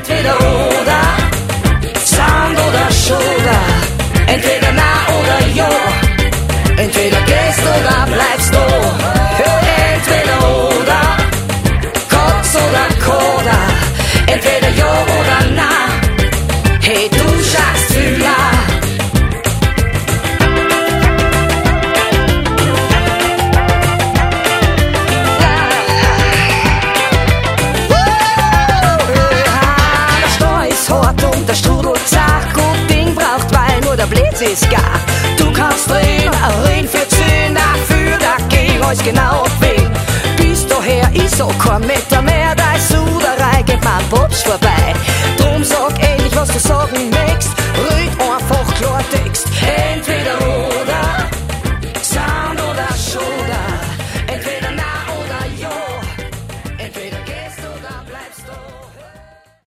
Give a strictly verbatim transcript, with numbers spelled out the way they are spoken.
entweder oder, Sand oder Schulter, entweder na oder jo, entweder gehst oder bleibst du. Entweder oder, Kotz oder Koda, entweder jo oder na, hey du schaust viel ja. Der Strudel sagt, gut Ding braucht Wein, nur der Blitz ist gar. Du kannst drehen, reden für zehn, dafür, dagegen, alles genau wie. Bis daher ist so kein Meter mehr, da ist Suderei, geht mein Bobs vorbei.